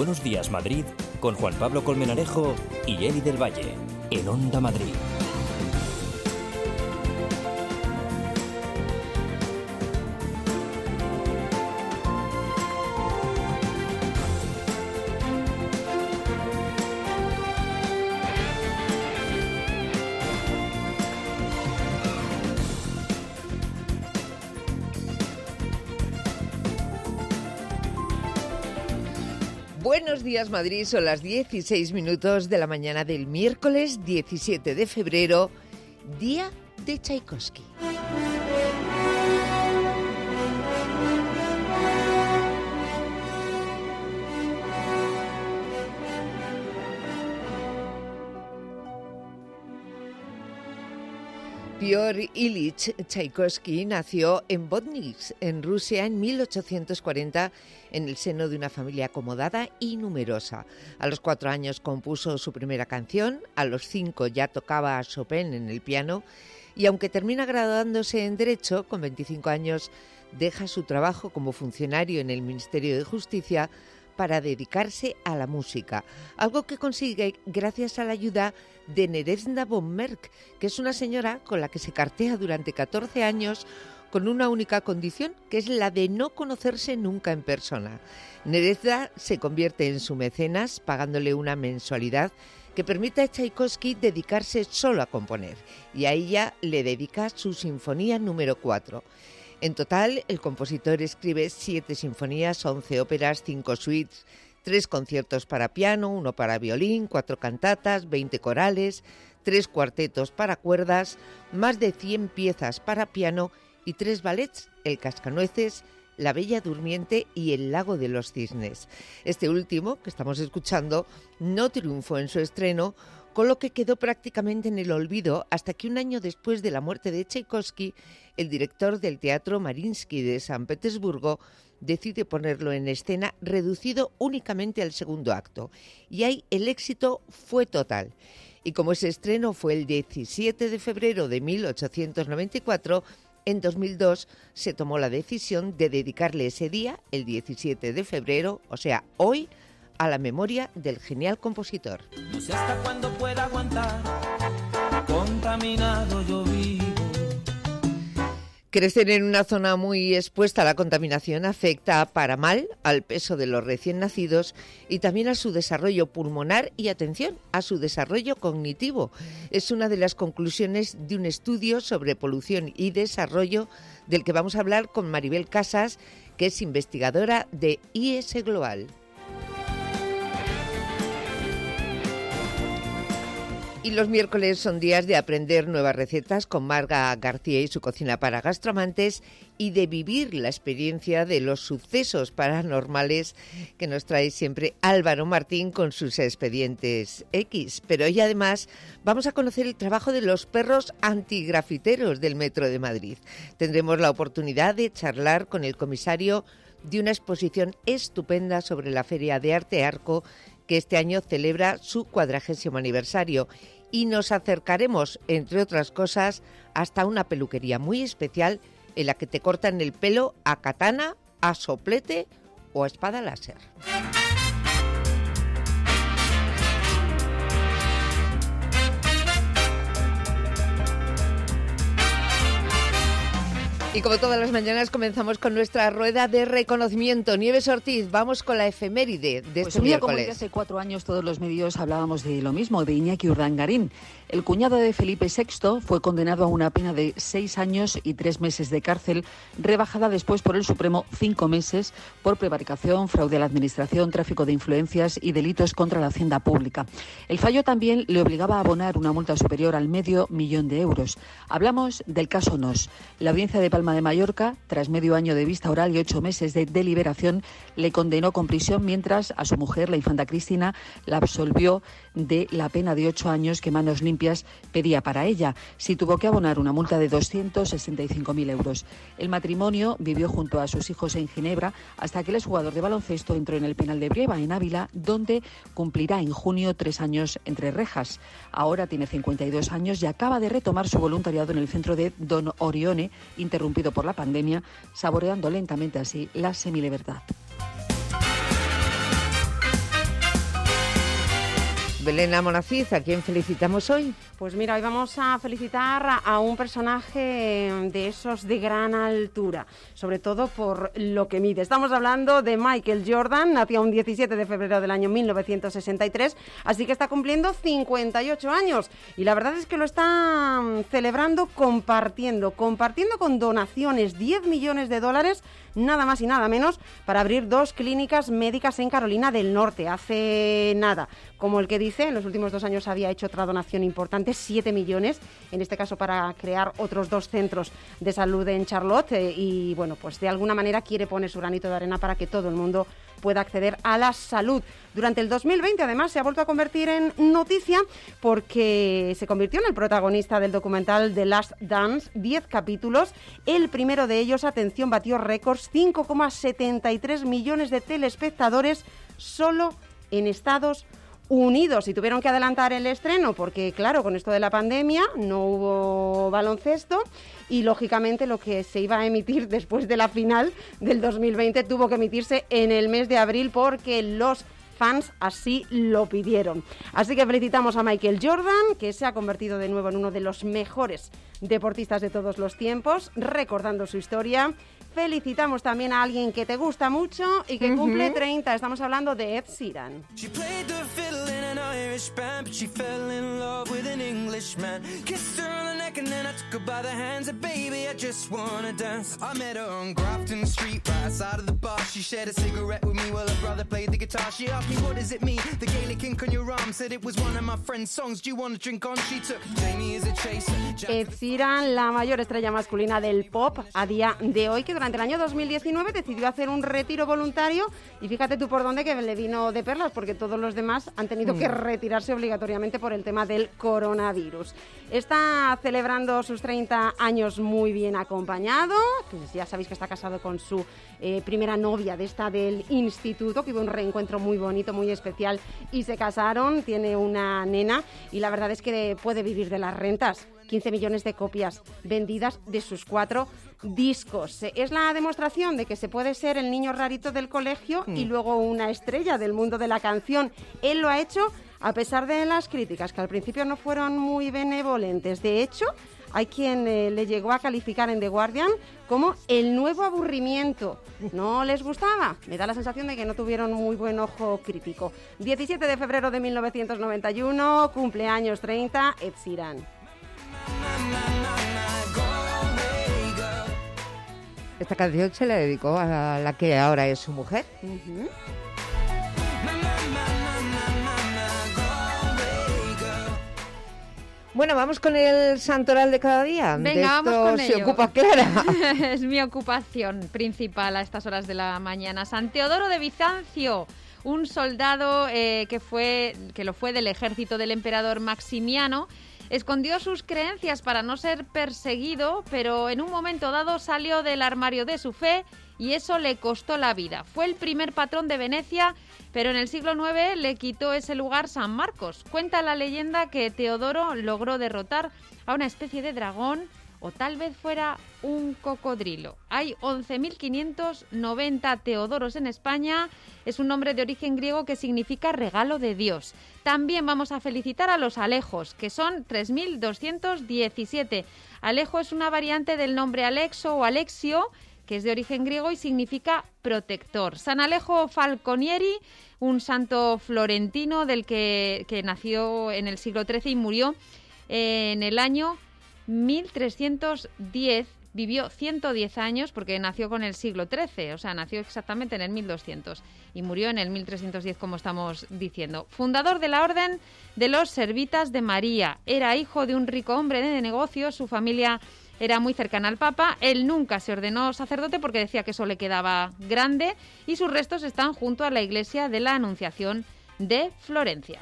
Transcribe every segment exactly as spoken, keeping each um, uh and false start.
Buenos Días Madrid con Juan Pablo Colmenarejo y Eli del Valle en Onda Madrid. Buenos días Madrid, son las dieciséis minutos de la mañana del miércoles diecisiete de febrero, día de Tchaikovsky. Piotr Ilich Tchaikovsky nació en Vodnitz, en Rusia, en mil ochocientos cuarenta, en el seno de una familia acomodada y numerosa. A los cuatro años compuso su primera canción, a los cinco ya tocaba a Chopin en el piano, y aunque termina graduándose en Derecho, con veinticinco años deja su trabajo como funcionario en el Ministerio de Justicia para dedicarse a la música, algo que consigue gracias a la ayuda de Nevezda von Merck, que es una señora con la que se cartea durante catorce años con una única condición, que es la de no conocerse nunca en persona. Nevezda se convierte en su mecenas, pagándole una mensualidad que permite a Tchaikovsky dedicarse solo a componer, y a ella le dedica su Sinfonía número cuatro. En total, el compositor escribe siete sinfonías, once óperas, cinco suites, tres conciertos para piano, uno para violín, cuatro cantatas, veinte corales, tres cuartetos para cuerdas, más de cien piezas para piano y tres ballets, El Cascanueces, La Bella Durmiente y El Lago de los Cisnes. Este último, que estamos escuchando, no triunfó en su estreno, con lo que quedó prácticamente en el olvido hasta que un año después de la muerte de Tchaikovsky, el director del Teatro Mariinsky de San Petersburgo decide ponerlo en escena reducido únicamente al segundo acto. Y ahí el éxito fue total. Y como ese estreno fue el diecisiete de febrero de mil ochocientos noventa y cuatro, en dos mil dos se tomó la decisión de dedicarle ese día, el diecisiete de febrero, o sea, hoy, a la memoria del genial compositor. No sé hasta cuándo pueda aguantar, contaminado yo vivo. Crecer en una zona muy expuesta a la contaminación afecta para mal al peso de los recién nacidos y también a su desarrollo pulmonar y, atención, a su desarrollo cognitivo. Es una de las conclusiones de un estudio sobre polución y desarrollo del que vamos a hablar con Maribel Casas, que es investigadora de I E S Global. Y los miércoles son días de aprender nuevas recetas con Marga García y su cocina para gastroamantes y de vivir la experiencia de los sucesos paranormales que nos trae siempre Álvaro Martín con sus expedientes X. Pero hoy además vamos a conocer el trabajo de los perros antigrafiteros del Metro de Madrid. Tendremos la oportunidad de charlar con el comisario de una exposición estupenda sobre la Feria de Arte Arco, que este año celebra su cuadragésimo aniversario, y nos acercaremos, entre otras cosas, hasta una peluquería muy especial en la que te cortan el pelo a katana, a soplete o a espada láser. Y como todas las mañanas comenzamos con nuestra rueda de reconocimiento. Nieves Ortiz, vamos con la efeméride de pues este un día miércoles. Como el de hace cuatro años todos los medios hablábamos de lo mismo, de Iñaki Urdangarín. El cuñado de Felipe sexto fue condenado a una pena de seis años y tres meses de cárcel, rebajada después por el Supremo cinco meses por prevaricación, fraude a la administración, tráfico de influencias y delitos contra la hacienda pública. El fallo también le obligaba a abonar una multa superior al medio millón de euros. Hablamos del caso Nos. La audiencia de Palma de Mallorca, tras medio año de vista oral y ocho meses de deliberación, le condenó con prisión, mientras a su mujer, la infanta Cristina, la absolvió de la pena de ocho años que Manos Limpias pedía para ella. Sí tuvo que abonar una multa de doscientos sesenta y cinco mil euros. El matrimonio vivió junto a sus hijos en Ginebra hasta que el exjugador de baloncesto entró en el penal de Brieva, en Ávila, donde cumplirá en junio tres años entre rejas. Ahora tiene cincuenta y dos años y acaba de retomar su voluntariado en el centro de Don Orione, interrumpido por la pandemia, saboreando lentamente así la semilibertad. Belén Amonacid, ¿a quién felicitamos hoy? Pues mira, hoy vamos a felicitar a un personaje de esos de gran altura, sobre todo por lo que mide. Estamos hablando de Michael Jordan, nació un diecisiete de febrero del año mil novecientos sesenta y tres, así que está cumpliendo cincuenta y ocho años. Y la verdad es que lo está celebrando compartiendo, compartiendo con donaciones, diez millones de dólares, nada más y nada menos, para abrir dos clínicas médicas en Carolina del Norte. Hace nada, como el que dice, en los últimos dos años había hecho otra donación importante, siete millones, en este caso para crear otros dos centros de salud en Charlotte, eh, y bueno, pues de alguna manera quiere poner su granito de arena para que todo el mundo pueda acceder a la salud. Durante el dos mil veinte, además, se ha vuelto a convertir en noticia porque se convirtió en el protagonista del documental The Last Dance, diez capítulos. El primero de ellos, atención, batió récords, cinco coma setenta y tres millones de telespectadores solo en Estados Unidos, y tuvieron que adelantar el estreno porque, claro, con esto de la pandemia no hubo baloncesto y, lógicamente, lo que se iba a emitir después de la final del dos mil veinte tuvo que emitirse en el mes de abril porque los fans así lo pidieron. Así que felicitamos a Michael Jordan, que se ha convertido de nuevo en uno de los mejores deportistas de todos los tiempos, recordando su historia. Felicitamos también a alguien que te gusta mucho y que uh-huh. cumple treinta. Estamos hablando de Ed Sheeran. Ed Sheeran, la mayor estrella masculina del pop a día de hoy, que durante el año dos mil diecinueve decidió hacer un retiro voluntario, y fíjate tú por dónde, que le vino de perlas, porque todos los demás han tenido mm. que retirarse obligatoriamente por el tema del coronavirus. Está celebrando sus treinta años muy bien acompañado, pues ya sabéis que está casado con su eh, primera novia de esta del instituto, que hubo un reencuentro muy bonito, muy especial, y se casaron. Tiene una nena y la verdad es que puede vivir de las rentas. quince millones de copias vendidas de sus cuatro discos. Es la demostración de que se puede ser el niño rarito del colegio mm. y luego una estrella del mundo de la canción. Él lo ha hecho a pesar de las críticas, que al principio no fueron muy benevolentes. De hecho, hay quien eh, le llegó a calificar en The Guardian como el nuevo aburrimiento. ¿No les gustaba? Me da la sensación de que no tuvieron muy buen ojo crítico. diecisiete de febrero de mil novecientos noventa y uno, cumpleaños treinta, Ed Sheeran. Esta canción se la dedicó a la que ahora es su mujer. Uh-huh. Bueno, vamos con el santoral de cada día. Venga, de esto vamos con se ello. ocupa Clara. Es mi ocupación principal a estas horas de la mañana. San Teodoro de Bizancio, un soldado eh, que fue que lo fue del ejército del emperador Maximiano. Escondió sus creencias para no ser perseguido, pero en un momento dado salió del armario de su fe y eso le costó la vida. Fue el primer patrón de Venecia, pero en el siglo nueve le quitó ese lugar San Marcos. Cuenta la leyenda que Teodoro logró derrotar a una especie de dragón, o tal vez fuera un cocodrilo. Hay once mil quinientos noventa Teodoros en España. Es un nombre de origen griego que significa regalo de Dios. También vamos a felicitar a los Alejos, que son tres mil doscientos diecisiete. Alejo es una variante del nombre Alexo o Alexio, que es de origen griego y significa protector. San Alejo Falconieri, un santo florentino del que, que nació en el siglo trece y murió en el año mil trescientos diez, vivió ciento diez años porque nació con el siglo trece, o sea, nació exactamente en el mil doscientos y murió en el mil trescientos diez, como estamos diciendo. Fundador de la Orden de los Servitas de María, era hijo de un rico hombre de negocios, su familia era muy cercana al Papa, él nunca se ordenó sacerdote porque decía que eso le quedaba grande y sus restos están junto a la iglesia de la Anunciación de Florencia.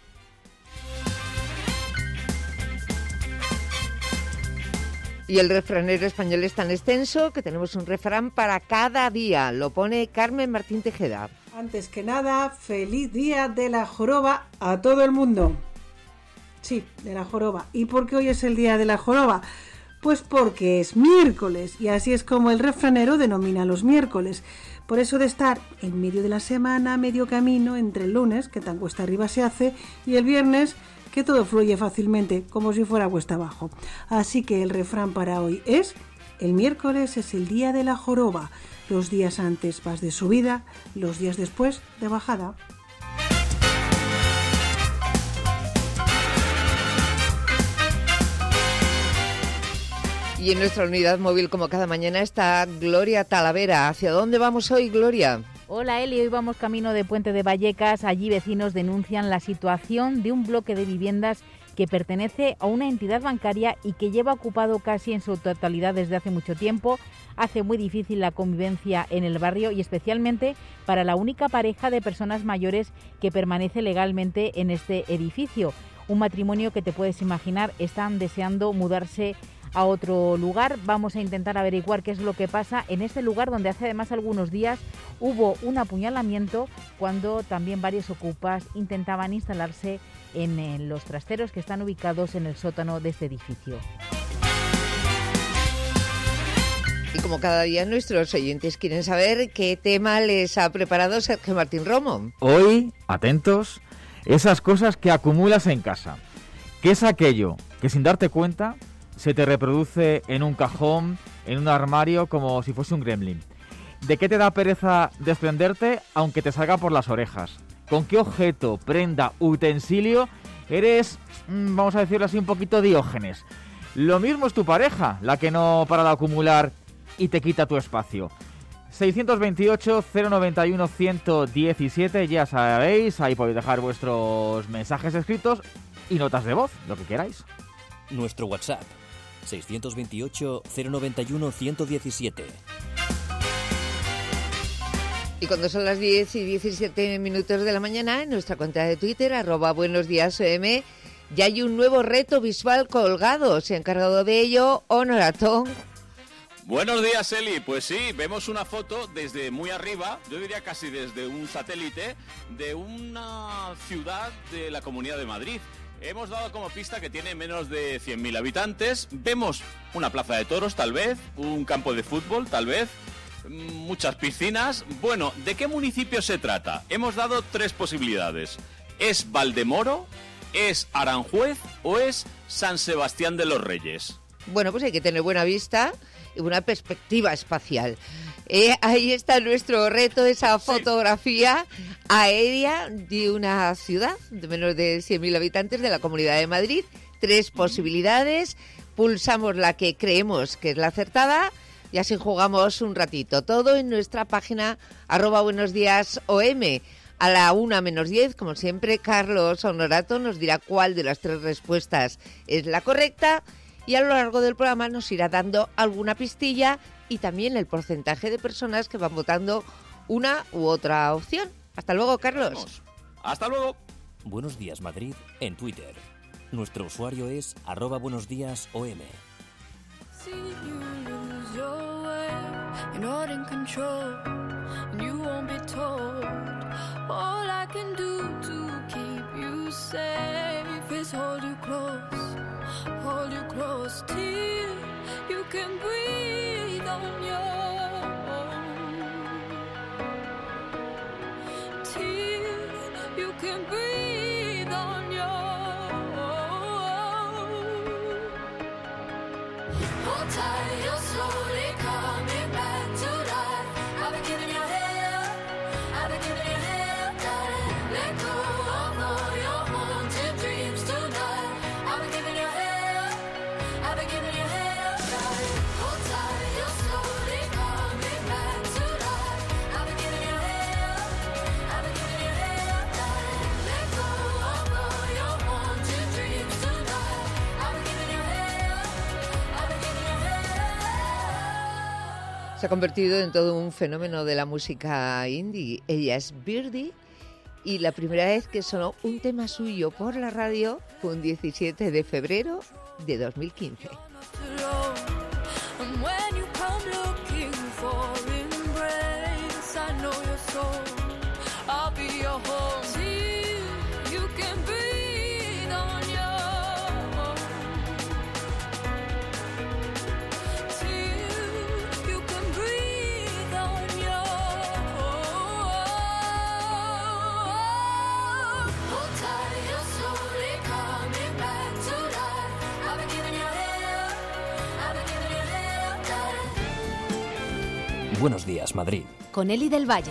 Y el refranero español es tan extenso que tenemos un refrán para cada día. Lo pone Carmen Martín Tejeda. Antes que nada, feliz día de la joroba a todo el mundo. Sí, de la joroba. ¿Y por qué hoy es el día de la joroba? Pues porque es miércoles y así es como el refranero denomina los miércoles. Por eso de estar en medio de la semana, medio camino entre el lunes, que tan cuesta arriba se hace, y el viernes, que todo fluye fácilmente, como si fuera cuesta abajo. Así que el refrán para hoy es: el miércoles es el día de la joroba. Los días antes vas de subida, los días después de bajada. Y en nuestra unidad móvil, como cada mañana, está Gloria Talavera. ¿Hacia dónde vamos hoy, Gloria? Hola Eli, hoy vamos camino de Puente de Vallecas. Allí vecinos denuncian la situación de un bloque de viviendas que pertenece a una entidad bancaria y que lleva ocupado casi en su totalidad desde hace mucho tiempo. Hace muy difícil la convivencia en el barrio y especialmente para la única pareja de personas mayores que permanece legalmente en este edificio. Un matrimonio que te puedes imaginar están deseando mudarse a otro lugar. Vamos a intentar averiguar qué es lo que pasa en este lugar donde hace además algunos días hubo un apuñalamiento cuando también varios ocupas intentaban instalarse en, en los trasteros que están ubicados en el sótano de este edificio. Y como cada día nuestros oyentes quieren saber qué tema les ha preparado Sergio Martín Romo. Hoy, atentos, esas cosas que acumulas en casa. ¿Qué es aquello que sin darte cuenta se te reproduce en un cajón, en un armario, como si fuese un gremlin? ¿De qué te da pereza desprenderte aunque te salga por las orejas? ¿Con qué objeto, prenda, utensilio eres, vamos a decirlo así, un poquito Diógenes? Lo mismo es tu pareja, la que no para de acumular y te quita tu espacio. seiscientos veintiocho, cero noventa y uno, ciento diecisiete, ya sabéis, ahí podéis dejar vuestros mensajes escritos y notas de voz, lo que queráis. Nuestro WhatsApp, seiscientos veintiocho, cero noventa y uno, ciento diecisiete. Y cuando son las diez y diecisiete minutos de la mañana, en nuestra cuenta de Twitter, arroba buenos días O M, ya hay un nuevo reto visual colgado. Se ha encargado de ello Honorato. Buenos días, Eli. Pues sí, vemos una foto desde muy arriba, yo diría casi desde un satélite, de una ciudad de la Comunidad de Madrid. Hemos dado como pista que tiene menos de cien mil habitantes. Vemos una plaza de toros, tal vez, un campo de fútbol, tal vez, muchas piscinas. Bueno, ¿de qué municipio se trata? Hemos dado tres posibilidades. ¿Es Valdemoro, es Aranjuez o es San Sebastián de los Reyes? Bueno, pues hay que tener buena vista y una perspectiva espacial. Eh, ahí está nuestro reto, esa fotografía aérea de una ciudad de menos de cien mil habitantes de la Comunidad de Madrid. Tres posibilidades, pulsamos la que creemos que es la acertada y así jugamos un ratito. Todo en nuestra página arroba buenos días O M. A la una menos diez, como siempre, Carlos Honorato nos dirá cuál de las tres respuestas es la correcta y a lo largo del programa nos irá dando alguna pistilla y también el porcentaje de personas que van votando una u otra opción. Hasta luego, Carlos. Vamos. Hasta luego. Buenos días, Madrid, en Twitter. Nuestro usuario es arroba buenos días O M. Hold you close till you can breathe on your own. Till you can breathe on your own. Hold tight, you're slowly coming back to life. I've been giving you hell, I've been giving you hell, darling. Let go of all your haunted dreams tonight. I've been giving you hell, I've been giving you hell, darling. Hold tight, you're slowly coming back to life. I've been giving you hell, I've been giving you hell, darling. Let go of all your haunted dreams tonight. I've been giving you hell, I've been giving you hell. Se ha convertido en todo un fenómeno de la música indie. Ella es Birdie y la primera vez que sonó un tema suyo por la radio fue un diecisiete de febrero de dos mil quince. Buenos Días, Madrid. Con Eli del Valle.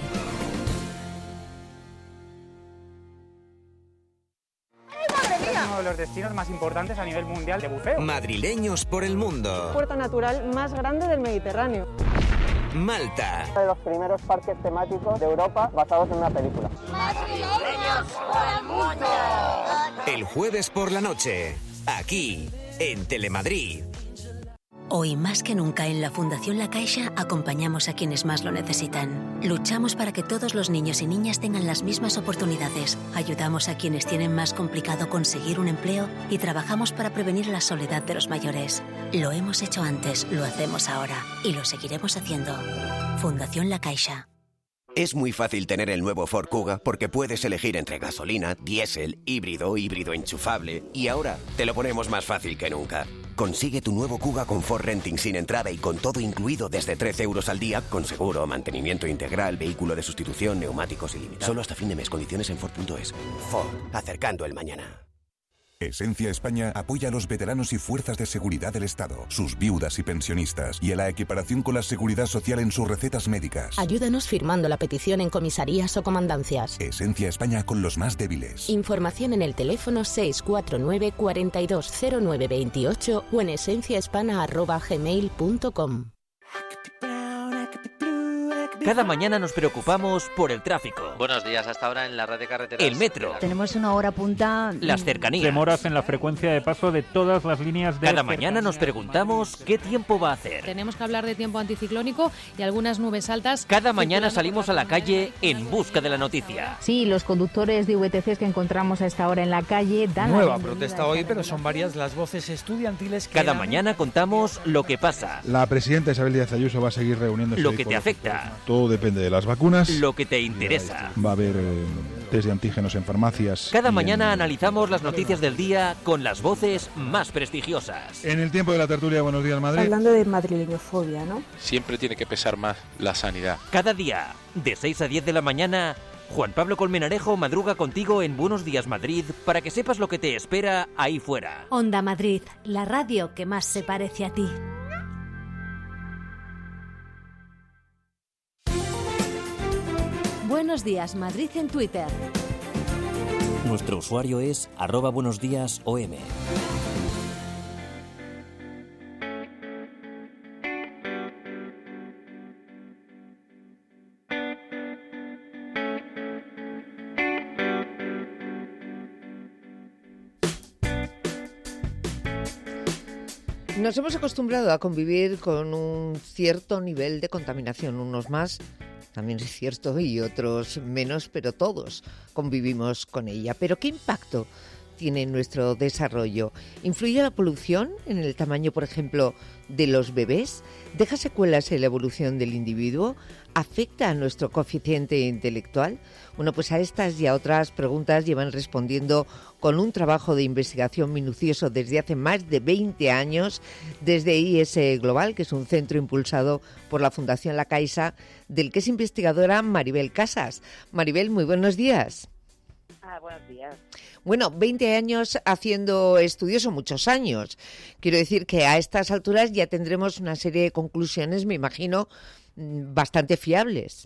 Uno de los destinos más importantes a nivel mundial de buceo. Madrileños por el mundo. Puerto natural más grande del Mediterráneo. Malta. Uno de los primeros parques temáticos de Europa basados en una película. Madrileños por el mundo. El jueves por la noche, aquí, en Telemadrid. Hoy más que nunca en la Fundación La Caixa acompañamos a quienes más lo necesitan. Luchamos para que todos los niños y niñas tengan las mismas oportunidades. Ayudamos a quienes tienen más complicado conseguir un empleo y trabajamos para prevenir la soledad de los mayores. Lo hemos hecho antes, lo hacemos ahora y lo seguiremos haciendo. Fundación La Caixa. Es muy fácil tener el nuevo Ford Kuga porque puedes elegir entre gasolina, diésel, híbrido, híbrido enchufable y ahora te lo ponemos más fácil que nunca. Consigue tu nuevo Kuga con Ford Renting sin entrada y con todo incluido desde trece euros al día, con seguro, mantenimiento integral, vehículo de sustitución, neumáticos ilimitados. Solo hasta fin de mes. Condiciones en Ford punto es. Ford, acercando el mañana. Esencia España apoya a los veteranos y fuerzas de seguridad del Estado, sus viudas y pensionistas, y a la equiparación con la seguridad social en sus recetas médicas. Ayúdanos firmando la petición en comisarías o comandancias. Esencia España con los más débiles. Información en el teléfono seis cuatro nueve, cuatro dos cero nueve dos ocho o en esenciahispana arroba gmail punto com. Cada mañana nos preocupamos por el tráfico. Buenos días, hasta ahora en la red de carreteras. El metro. Tenemos una hora punta. Las cercanías. Demoras en la frecuencia de paso de todas las líneas de... Cada mañana nos preguntamos qué tiempo va a hacer. Tenemos que hablar de tiempo anticiclónico y algunas nubes altas. Cada mañana salimos a la calle en busca de la noticia. Sí, los conductores de V T Cs que encontramos a esta hora en la calle dan Nueva la protesta hoy, pero son varias las voces estudiantiles que... Cada mañana contamos lo que pasa. La presidenta Isabel Díaz Ayuso va a seguir reuniéndose. Lo que te afecta. Todo depende de las vacunas. Lo que te interesa. Va a haber eh, test de antígenos en farmacias. Cada y mañana en... analizamos las noticias del día con las voces más prestigiosas. En el tiempo de la tertulia, Buenos Días, Madrid. Hablando de madrileñofobia, ¿no? Siempre tiene que pesar más la sanidad. Cada día, de seis a diez de la mañana, Juan Pablo Colmenarejo madruga contigo en Buenos Días, Madrid, para que sepas lo que te espera ahí fuera. Onda Madrid, la radio que más se parece a ti. Buenos Días, Madrid en Twitter. Nuestro usuario es arroba buenos días O M. Nos hemos acostumbrado a convivir con un cierto nivel de contaminación, unos más, también es cierto, y otros menos, pero todos convivimos con ella. ¿Pero qué impacto tiene en nuestro desarrollo? ¿Influye la polución en el tamaño, por ejemplo, de los bebés? ¿Deja secuelas en la evolución del individuo? ¿Afecta a nuestro coeficiente intelectual? Bueno, pues a estas y a otras preguntas llevan respondiendo con un trabajo de investigación minucioso desde hace más de veinte años, desde I S Global, que es un centro impulsado por la Fundación La Caixa, del que es investigadora Maribel Casas. Maribel, muy buenos días. Ah, buenos días. Bueno, veinte años haciendo estudios, o muchos años. Quiero decir que a estas alturas ya tendremos una serie de conclusiones, me imagino, bastante fiables.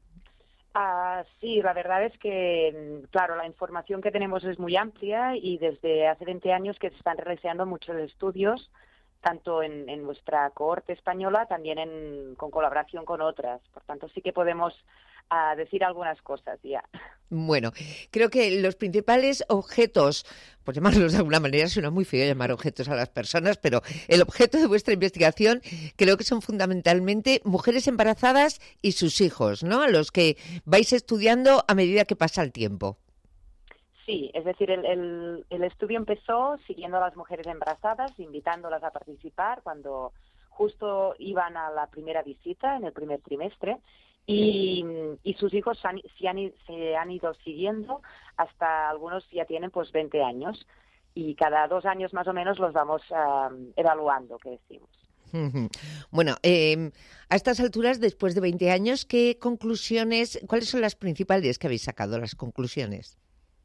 Ah, sí, la verdad es que, claro, la información que tenemos es muy amplia y desde hace veinte años que se están realizando muchos estudios, tanto en, en nuestra cohorte española, también en, con colaboración con otras. Por tanto, sí que podemos ah, decir algunas cosas ya. Bueno, creo que los principales objetos, por llamarlos de alguna manera, suena muy feo llamar objetos a las personas, pero el objeto de vuestra investigación creo que son fundamentalmente mujeres embarazadas y sus hijos, ¿no? A los que vais estudiando a medida que pasa el tiempo. Sí, es decir, el, el, el estudio empezó siguiendo a las mujeres embarazadas, invitándolas a participar cuando justo iban a la primera visita en el primer trimestre. Y, y sus hijos se han, se, han, se han ido siguiendo hasta algunos ya tienen pues veinte años y cada dos años más o menos los vamos uh, evaluando, que decimos. Bueno, eh, a estas alturas, después de veinte años, ¿qué conclusiones, cuáles son las principales que habéis sacado, las conclusiones?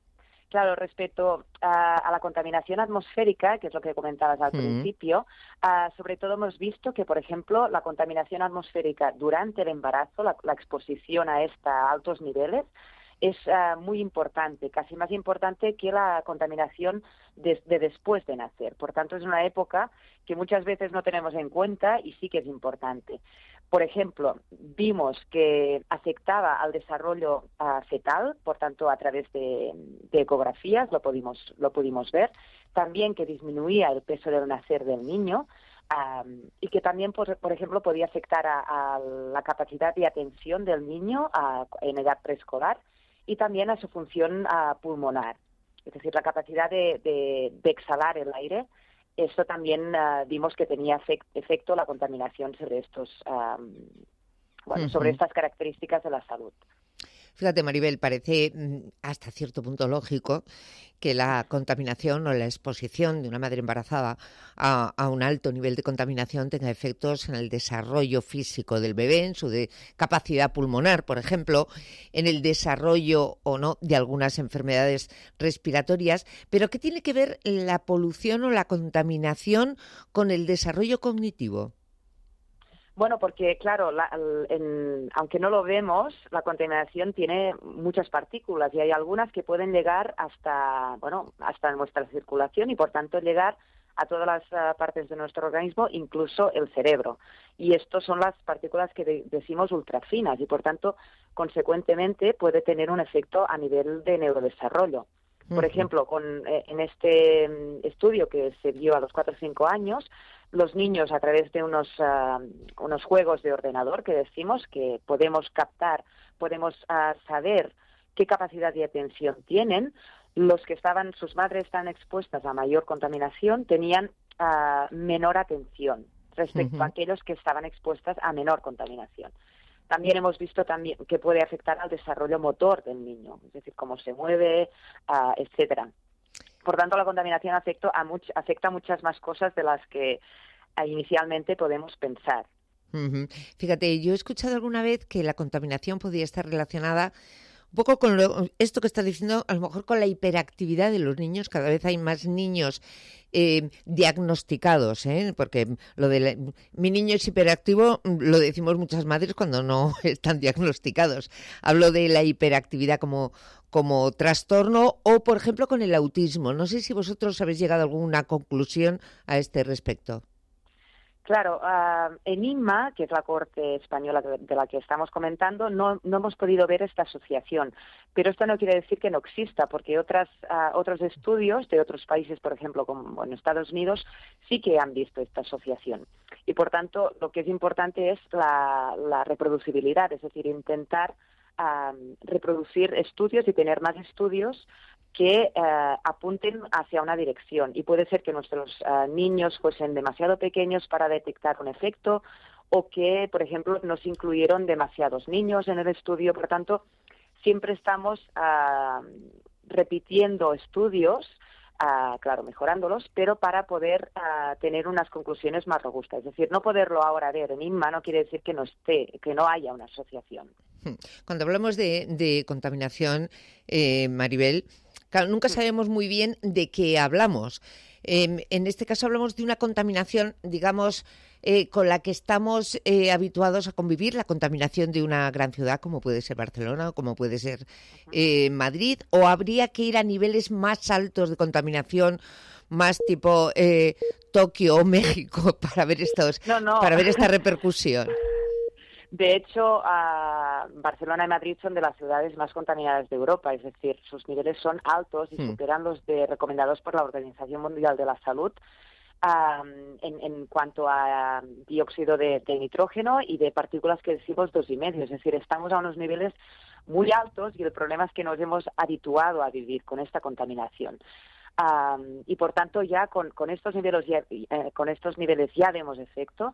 Claro, respecto a, a la contaminación atmosférica, que es lo que comentabas al Mm. principio, ah, sobre todo hemos visto que, por ejemplo, la contaminación atmosférica durante el embarazo, la, la exposición a esta a altos niveles, es ah, muy importante, casi más importante que la contaminación de, de después de nacer. Por tanto, es una época que muchas veces no tenemos en cuenta y sí que es importante. Por ejemplo, vimos que afectaba al desarrollo ah, fetal, por tanto, a través de, de ecografías lo pudimos, lo pudimos ver. También que disminuía el peso del nacer del niño. Um, y que también, por, por ejemplo, podía afectar a, a la capacidad de atención del niño a, en edad preescolar y también a su función uh, pulmonar, es decir, la capacidad de, de, de exhalar el aire. Esto también uh, vimos que tenía efect, efecto la contaminación sobre estos, um, bueno, Uh-huh. sobre estas características de la salud. Fíjate, Maribel, parece mm, hasta cierto punto lógico que la contaminación o la exposición de una madre embarazada a, a un alto nivel de contaminación tenga efectos en el desarrollo físico del bebé, en su de capacidad pulmonar, por ejemplo, en el desarrollo o no de algunas enfermedades respiratorias. Pero ¿qué tiene que ver la polución o la contaminación con el desarrollo cognitivo? Bueno, porque claro, la, en, aunque no lo vemos, la contaminación tiene muchas partículas y hay algunas que pueden llegar hasta, bueno, hasta nuestra circulación y por tanto llegar a todas las uh, partes de nuestro organismo, incluso el cerebro. Y estas son las partículas que de, decimos ultrafinas y por tanto, consecuentemente, puede tener un efecto a nivel de neurodesarrollo. Por ejemplo, con, eh, en este um, estudio que se vio a los cuatro o cinco años, los niños a través de unos, uh, unos juegos de ordenador que decimos que podemos captar, podemos uh, saber qué capacidad de atención tienen, los que estaban, sus madres están expuestas a mayor contaminación, tenían uh, menor atención respecto Uh-huh. a aquellos que estaban expuestas a menor contaminación. También hemos visto también que puede afectar al desarrollo motor del niño, es decir, cómo se mueve, uh, etcétera. Por tanto, la contaminación afecta a, much, afecta a muchas más cosas de las que uh, inicialmente podemos pensar. Uh-huh. Fíjate, yo he escuchado alguna vez que la contaminación podía estar relacionada un poco con lo, esto que estás diciendo, a lo mejor con la hiperactividad de los niños. Cada vez hay más niños eh, diagnosticados, ¿eh? Porque lo de la, mi niño es hiperactivo lo decimos muchas madres cuando no están diagnosticados. Hablo de la hiperactividad como, como trastorno o, por ejemplo, con el autismo. No sé si vosotros habéis llegado a alguna conclusión a este respecto. Claro, uh, en INMA, que es la corte española de, de la que estamos comentando, no, no hemos podido ver esta asociación. Pero esto no quiere decir que no exista, porque otras, uh, otros estudios de otros países, por ejemplo, como en Estados Unidos, sí que han visto esta asociación. Y, por tanto, lo que es importante es la, la reproducibilidad, es decir, intentar uh, reproducir estudios y tener más estudios que uh, apunten hacia una dirección. Y puede ser que nuestros uh, niños fuesen demasiado pequeños para detectar un efecto o que, por ejemplo, nos incluyeron demasiados niños en el estudio. Por tanto, siempre estamos uh, repitiendo estudios, uh, claro, mejorándolos, pero para poder uh, tener unas conclusiones más robustas. Es decir, no poderlo ahora ver en INMA no quiere decir que no esté, que no haya una asociación. Cuando hablamos de, de contaminación, eh, Maribel, claro, nunca sabemos muy bien de qué hablamos. Eh, en este caso hablamos de una contaminación, digamos, eh, con la que estamos eh, habituados a convivir, la contaminación de una gran ciudad como puede ser Barcelona o como puede ser eh, Madrid, o habría que ir a niveles más altos de contaminación, más tipo eh, Tokio o México para ver estos, no, no. para ver esta repercusión. De hecho, uh, Barcelona y Madrid son de las ciudades más contaminadas de Europa, es decir, sus niveles son altos y Hmm. superan los de recomendados por la Organización Mundial de la Salud um, en, en cuanto a dióxido de, de nitrógeno y de partículas que decimos dos y medio, es decir, estamos a unos niveles muy altos y el problema es que nos hemos habituado a vivir con esta contaminación. Um, y por tanto ya con, con estos niveles ya, eh, con estos niveles ya vemos efecto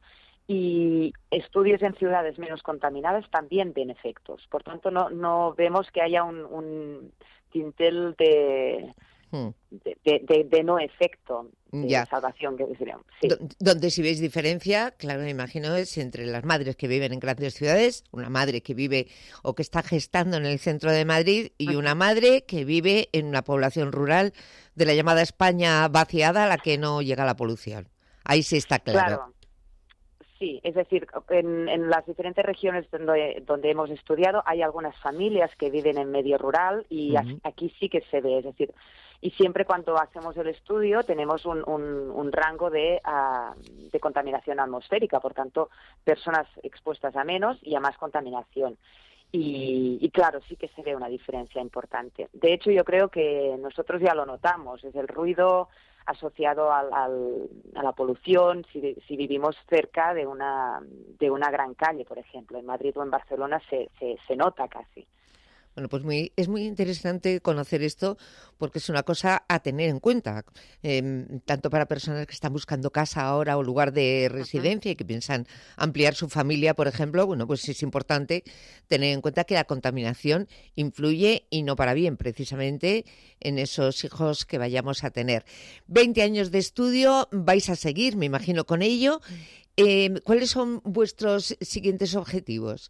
y estudios en ciudades menos contaminadas también ven efectos. Por tanto no, no vemos que haya un, un dintel de, hmm. de, de, de no efecto de ya. salvación, que dirían. Sí. D- donde si veis diferencia, claro, me imagino, es entre las madres que viven en grandes ciudades, una madre que vive o que está gestando en el centro de Madrid y una madre que vive en una población rural de la llamada España vaciada a la que no llega la polución. Ahí sí está claro. Claro. Sí, es decir, en, en las diferentes regiones donde, donde hemos estudiado hay algunas familias que viven en medio rural y uh-huh. aquí sí que se ve, es decir, y siempre cuando hacemos el estudio tenemos un, un, un rango de, uh, de contaminación atmosférica, por tanto, personas expuestas a menos y a más contaminación. Y, y claro, sí que se ve una diferencia importante. De hecho, yo creo que nosotros ya lo notamos, es el ruido asociado al, al, a la polución, si, si vivimos cerca de una, de una gran calle, por ejemplo, en Madrid o en Barcelona se, se, se nota casi. Bueno, pues muy, es muy interesante conocer esto porque es una cosa a tener en cuenta, eh, tanto para personas que están buscando casa ahora o lugar de residencia uh-huh. y que piensan ampliar su familia, por ejemplo. Bueno, pues es importante tener en cuenta que la contaminación influye y no para bien, precisamente en esos hijos que vayamos a tener. veinte años de estudio, vais a seguir, me imagino, con ello. Eh, ¿Cuáles son vuestros siguientes objetivos?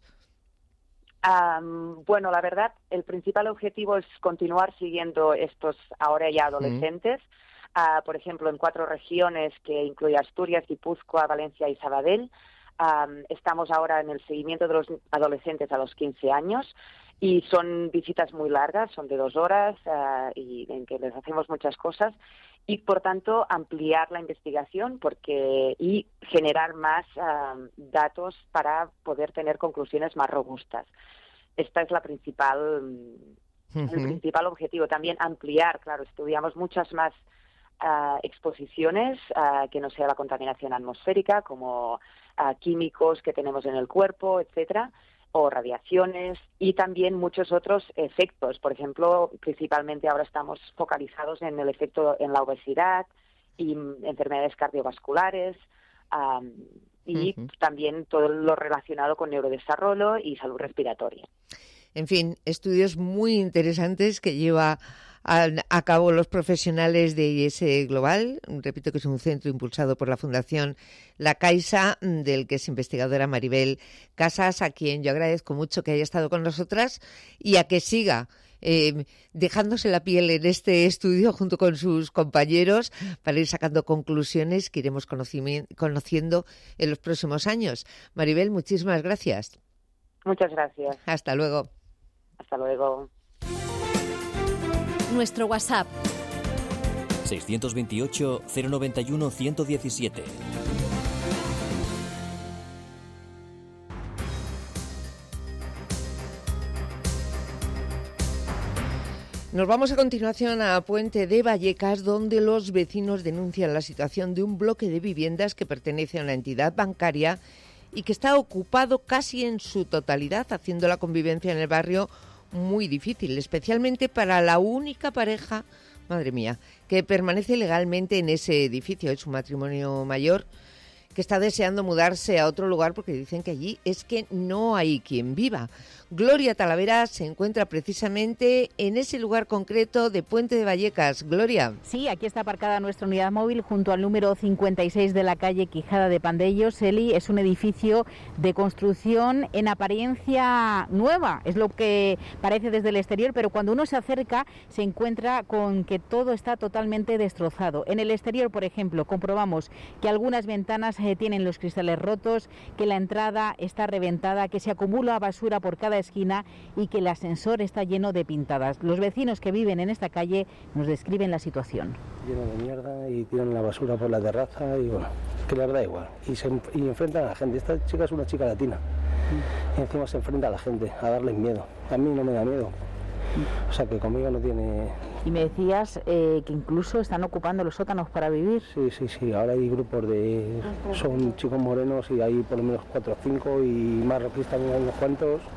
Um, bueno, la verdad, el principal objetivo es continuar siguiendo estos ahora ya adolescentes, mm. uh, por ejemplo, en cuatro regiones que incluye Asturias, Guipúzcoa, Valencia y Sabadell. Um, estamos ahora en el seguimiento de los adolescentes a los quince años y son visitas muy largas, son de dos horas uh, y en que les hacemos muchas cosas y, por tanto, ampliar la investigación porque y generar más uh, datos para poder tener conclusiones más robustas. Esta es la principal, uh-huh. el principal objetivo. También ampliar, claro, estudiamos muchas más uh, exposiciones uh, que no sea la contaminación atmosférica, como uh, químicos que tenemos en el cuerpo, etcétera, o radiaciones y también muchos otros efectos. Por ejemplo, principalmente ahora estamos focalizados en el efecto en la obesidad y enfermedades cardiovasculares um, y uh-huh. también todo lo relacionado con neurodesarrollo y salud respiratoria. En fin, estudios muy interesantes que lleva a, a cabo los profesionales de I S Global. Repito que es un centro impulsado por la Fundación La Caixa, del que es investigadora Maribel Casas, a quien yo agradezco mucho que haya estado con nosotras y a que siga eh, dejándose la piel en este estudio junto con sus compañeros para ir sacando conclusiones que iremos conociendo en los próximos años. Maribel, muchísimas gracias. Muchas gracias. Hasta luego. Hasta luego. Nuestro WhatsApp seiscientos veintiocho, cero noventa y uno, ciento diecisiete. Nos vamos a continuación a Puente de Vallecas, donde los vecinos denuncian la situación de un bloque de viviendas que pertenece a una entidad bancaria y que está ocupado casi en su totalidad, haciendo la convivencia en el barrio muy difícil, especialmente para la única pareja, madre mía, que permanece legalmente en ese edificio. Es un matrimonio mayor que está deseando mudarse a otro lugar porque dicen que allí es que no hay quien viva. Gloria Talavera se encuentra precisamente en ese lugar concreto de Puente de Vallecas. Gloria. Sí, aquí está aparcada nuestra unidad móvil junto al número cincuenta y seis de la calle Quijada de Pandellos. Eli, es un edificio de construcción en apariencia nueva, es lo que parece desde el exterior, pero cuando uno se acerca se encuentra con que todo está totalmente destrozado. En el exterior, por ejemplo, comprobamos que algunas ventanas eh, tienen los cristales rotos, que la entrada está reventada, que se acumula basura por cada esquina y que el ascensor está lleno de pintadas. Los vecinos que viven en esta calle nos describen la situación. Lleno de mierda y tiran la basura por la terraza y bueno, que les da igual. Y se y enfrentan a la gente. Esta chica es una chica latina. Y encima se enfrenta a la gente, a darles miedo. A mí no me da miedo. O sea que conmigo no tiene... Y me decías eh, que incluso están ocupando los sótanos para vivir. Sí, sí, sí. Ahora hay grupos de... Son chicos morenos y hay por lo menos cuatro o cinco y marroquíes también hay unos cuantos.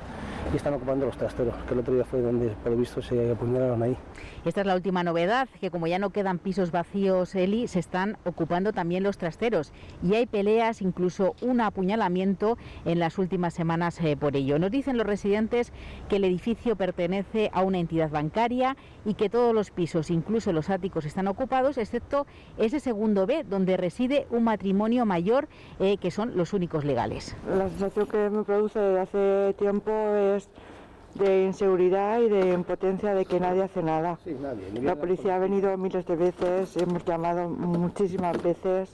y están ocupando los trasteros, que el otro día fue donde por lo visto se apuñalaron ahí. Esta es la última novedad, que como ya no quedan pisos vacíos, Eli, se están ocupando también los trasteros y hay peleas, incluso un apuñalamiento en las últimas semanas eh, por ello. Nos dicen los residentes que el edificio pertenece a una entidad bancaria y que todos los pisos, incluso los áticos, están ocupados, excepto ese segundo B, donde reside un matrimonio mayor, eh, que son los únicos legales. La sensación que me produce desde hace tiempo es de inseguridad y de impotencia de que nadie hace nada. Sí, nadie. La policía ha venido miles de veces, hemos llamado muchísimas veces,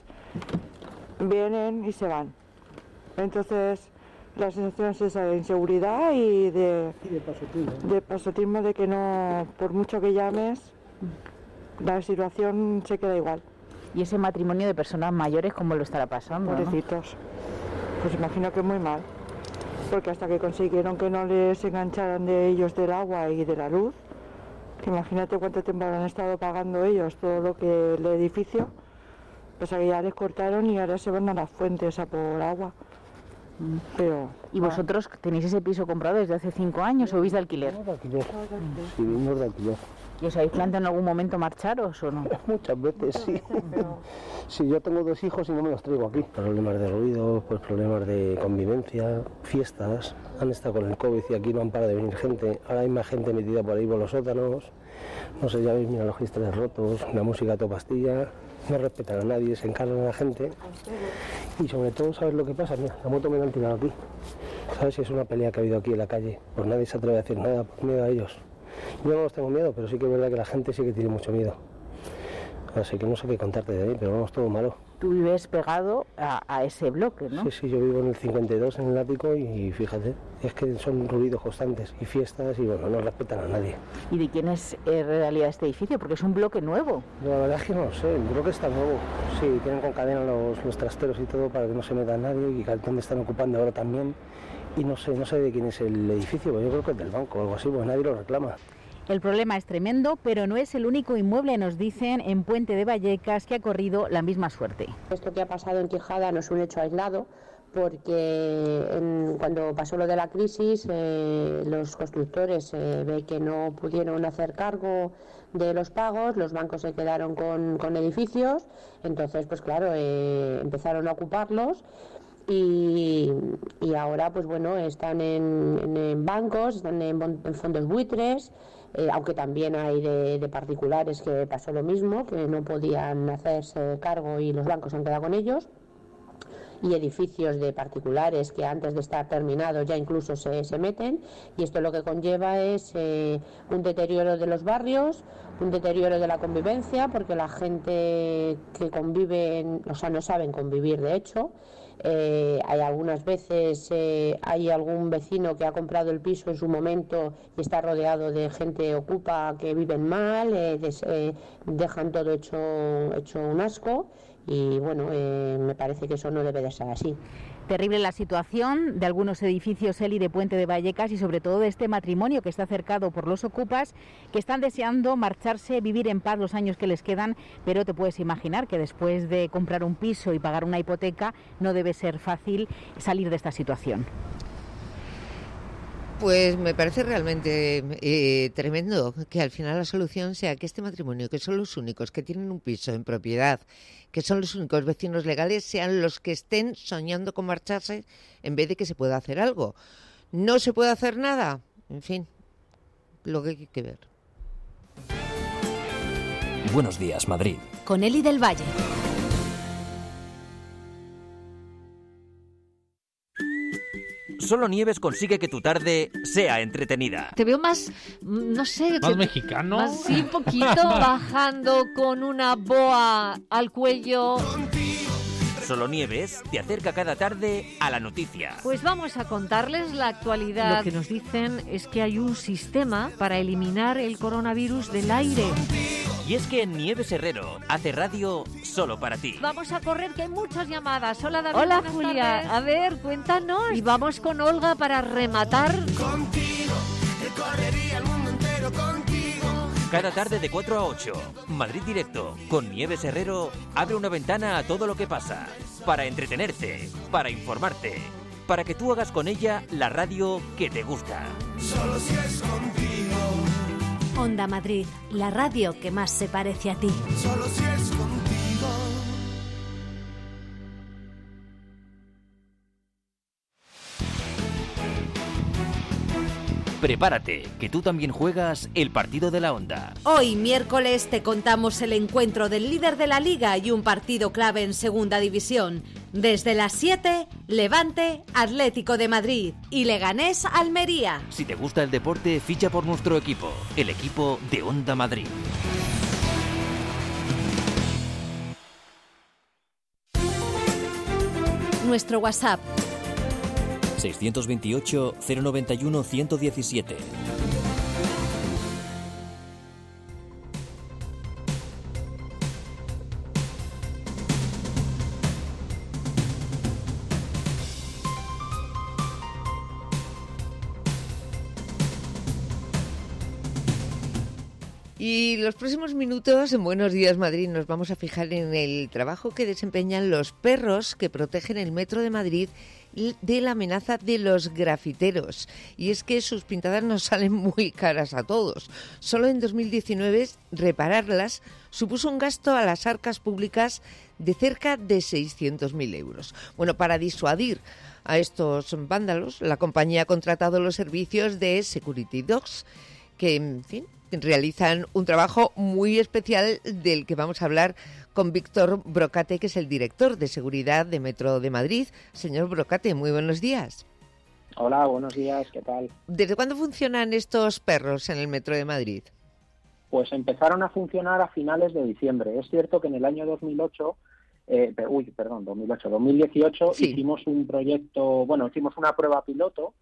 vienen y se van. Entonces la sensación es esa de inseguridad y de, y de pasotismo. de pasotismo, de que no, por mucho que llames, la situación se queda igual. Y ese matrimonio de personas mayores, ¿cómo lo estará pasando? Pobrecitos. ¿No? Pues imagino que muy mal. Porque hasta que consiguieron que no les engancharan de ellos del agua y de la luz, que imagínate cuánto tiempo habrán estado pagando ellos todo lo que el edificio, pues que ya les cortaron y ahora se van a las fuentes a por agua. Pero, ¿y vosotros tenéis ese piso comprado desde hace cinco años o vivís de alquiler? No, de alquiler. Sí, vivimos de alquiler. ¿Y os habéis planteado en algún momento marcharos o no? Muchas veces, sí. Sí, yo tengo dos hijos y no me los traigo aquí. Problemas de ruido, pues problemas de convivencia, fiestas. Han estado con el COVID y aquí no han parado de venir gente. Ahora hay más gente metida por ahí por los sótanos. No sé, ya veis, mira, los cristales rotos, la música a toda pastilla. No respetan a nadie, se encargan a la gente. Y sobre todo, ¿sabes lo que pasa? Mira, la moto me la han tirado aquí. ¿Sabes si es una pelea que ha habido aquí en la calle? Pues nadie se atreve a decir nada por miedo a ellos. Yo no los tengo miedo, pero sí que es verdad que la gente sí que tiene mucho miedo. Así que no sé qué contarte de ahí, pero vamos, todo malo. Tú vives pegado a, a ese bloque, ¿no? Sí, sí, yo vivo en el cincuenta y dos, en el ático, y fíjate, es que son ruidos constantes y fiestas y bueno, no respetan a nadie. ¿Y de quién es en realidad este edificio? Porque es un bloque nuevo. Yo, la verdad es que no lo sé, el bloque está nuevo. Sí, tienen con cadena los, los trasteros y todo para que no se meta nadie y donde están ocupando ahora también. Y no sé, no sé de quién es el edificio, pero yo creo que es del banco o algo así, porque nadie lo reclama. El problema es tremendo, pero no es el único inmueble, nos dicen, en Puente de Vallecas, que ha corrido la misma suerte. Esto que ha pasado en Quijada no es un hecho aislado, porque en, cuando pasó lo de la crisis, eh, los constructores eh, ve que no pudieron hacer cargo de los pagos, los bancos se quedaron con, con edificios, entonces, pues claro, eh, empezaron a ocuparlos. Y, y ahora, pues bueno, están en, en, en bancos, están en, en fondos buitres, eh, aunque también hay de, de particulares que pasó lo mismo, que no podían hacerse cargo y los bancos han quedado con ellos, y edificios de particulares que antes de estar terminados ya incluso se, se meten, y esto lo que conlleva es eh, un deterioro de los barrios, un deterioro de la convivencia, porque la gente que convive, o sea, no saben convivir de hecho. Eh, hay algunas veces eh, hay algún vecino que ha comprado el piso en su momento y está rodeado de gente ocupa que viven mal, eh, des, eh, dejan todo hecho, hecho un asco y bueno, eh, me parece que eso no debe de ser así. Terrible la situación de algunos edificios Eli de Puente de Vallecas y sobre todo de este matrimonio que está cercado por los ocupas, que están deseando marcharse, vivir en paz los años que les quedan, pero te puedes imaginar que después de comprar un piso y pagar una hipoteca no debe ser fácil salir de esta situación. Pues me parece realmente eh, tremendo que al final la solución sea que este matrimonio, que son los únicos que tienen un piso en propiedad, que son los únicos vecinos legales, sean los que estén soñando con marcharse en vez de que se pueda hacer algo. ¿No se puede hacer nada? En fin, lo que hay que ver. Buenos días, Madrid. Con Eli del Valle. Solo Nieves consigue que tu tarde sea entretenida. Te veo más, no sé... Más que, mexicano. Más, sí, un poquito, bajando con una boa al cuello. Solo Nieves te acerca cada tarde a la noticia. Pues vamos a contarles la actualidad. Lo que nos dicen es que hay un sistema para eliminar el coronavirus del aire. Y es que Nieves Herrero hace radio solo para ti. Vamos a correr, que hay muchas llamadas. Hola, David. Hola, Julia. Tardes. A ver, cuéntanos. Y vamos con Olga para rematar. Contigo, recorrería el mundo entero contigo. Cada tarde de cuatro a ocho, Madrid Directo, con Nieves Herrero, abre una ventana a todo lo que pasa. Para entretenerte, para informarte. para que tú hagas con ella la radio que te gusta. Solo si es contigo. Onda Madrid, la radio que más se parece a ti. Solo si es contigo. Prepárate, que tú también juegas el partido de la Onda. Hoy, miércoles, te contamos el encuentro del líder de la Liga y un partido clave en Segunda División. Desde las siete, Levante, Atlético de Madrid y Leganés, Almería. Si te gusta el deporte, ficha por nuestro equipo, el equipo de Onda Madrid. Nuestro WhatsApp seiscientos veintiocho, cero noventa y uno, ciento diecisiete. Y los próximos minutos en Buenos Días Madrid nos vamos a fijar en el trabajo que desempeñan los perros que protegen el metro de Madrid de la amenaza de los grafiteros. Y es que sus pintadas nos salen muy caras a todos. Solo en dos mil diecinueve repararlas supuso un gasto a las arcas públicas de cerca de seiscientos mil euros. Bueno, para disuadir a estos vándalos, la compañía ha contratado los servicios de Security Dogs, que, en fin, realizan un trabajo muy especial del que vamos a hablar con Víctor Brocate, que es el director de seguridad de Metro de Madrid. Señor Brocate, muy buenos días. Hola, buenos días, ¿qué tal? ¿Desde cuándo funcionan estos perros en el Metro de Madrid? Pues empezaron a funcionar a finales de diciembre. Es cierto que en el año dos mil ocho, eh, uy, perdón, dos mil ocho, dos mil dieciocho sí. hicimos un proyecto, bueno, hicimos una prueba piloto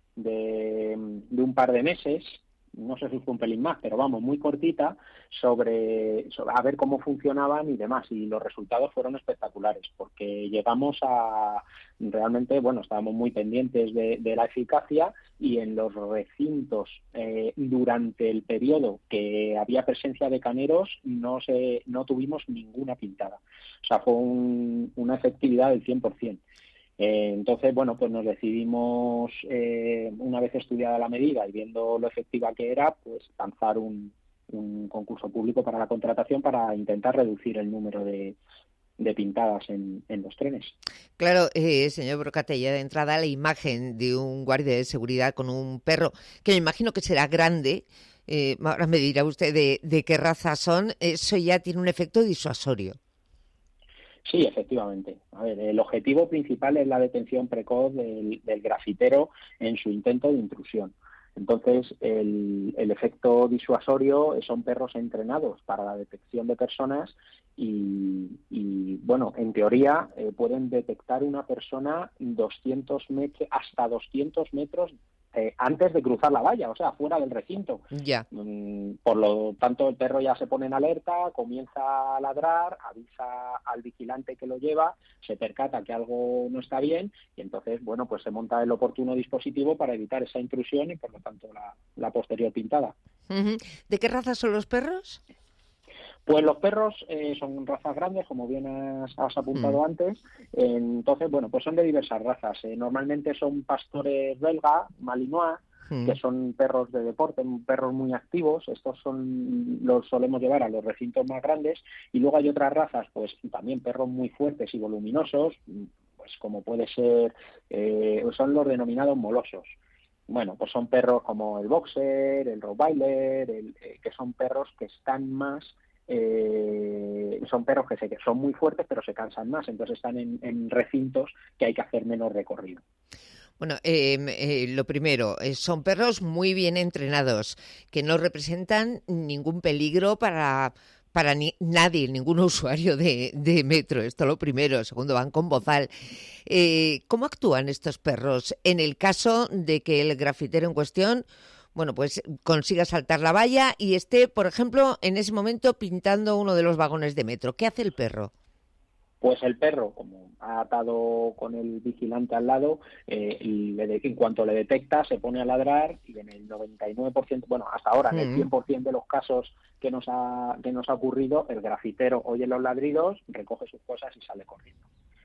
de, de un par de meses. No sé si fue un pelín más, pero vamos, muy cortita, sobre, sobre a ver cómo funcionaban y demás. Y los resultados fueron espectaculares, porque llegamos a, realmente, bueno, estábamos muy pendientes de, de la eficacia, y en los recintos, eh, durante el periodo que había presencia de caneros, no se, no tuvimos ninguna pintada. O sea, fue un, una efectividad del cien por ciento. Eh, entonces, bueno, pues nos decidimos, eh, una vez estudiada la medida y viendo lo efectiva que era, pues lanzar un, un concurso público para la contratación para intentar reducir el número de, de pintadas en, en los trenes. Claro, eh, señor Brocate, ya de entrada la imagen de un guardia de seguridad con un perro, que me imagino que será grande, eh, ahora me dirá usted de, de qué raza son, eso ya tiene un efecto disuasorio. Sí, efectivamente. A ver, el objetivo principal es la detención precoz del, del grafitero en su intento de intrusión. Entonces, el, el efecto disuasorio son perros entrenados para la detección de personas y, y bueno, en teoría eh, pueden detectar una persona doscientos metros, hasta doscientos metros Eh, antes de cruzar la valla, o sea, fuera del recinto. Ya. Mm, por lo tanto, el perro ya se pone en alerta, comienza a ladrar, avisa al vigilante que lo lleva, se percata que algo no está bien y entonces, bueno, pues se monta el oportuno dispositivo para evitar esa intrusión y, por lo tanto, la, la posterior pintada. Uh-huh. ¿De qué raza son los perros? Pues los perros eh, son razas grandes, como bien has, has apuntado mm. antes. Eh, entonces, bueno, pues son de diversas razas. Eh, normalmente son pastores belga, malinois, mm. que son perros de deporte, perros muy activos. Estos son los solemos llevar a los recintos más grandes. Y luego hay otras razas, pues también perros muy fuertes y voluminosos, pues como puede ser, eh, son los denominados molosos. Bueno, pues son perros como el boxer, el rottweiler, el, eh, que son perros que están más... Eh, son perros que, se, que son muy fuertes pero se cansan más, entonces están en, en recintos que hay que hacer menos recorrido. Bueno, eh, eh, lo primero, eh, son perros muy bien entrenados, que no representan ningún peligro para, para ni, nadie, ningún usuario de, de metro. Esto lo primero. Segundo, van con bozal. Eh, ¿Cómo actúan estos perros en el caso de que el grafitero en cuestión, bueno, pues consiga saltar la valla y esté, por ejemplo, en ese momento pintando uno de los vagones de metro? ¿Qué hace el perro? Pues el perro, como ha atado con el vigilante al lado, eh, y le, en cuanto le detecta se pone a ladrar y en el noventa y nueve por ciento, bueno, hasta ahora en el cien por ciento de los casos que nos ha que nos ha ocurrido, el grafitero oye los ladridos, recoge sus cosas y sale corriendo.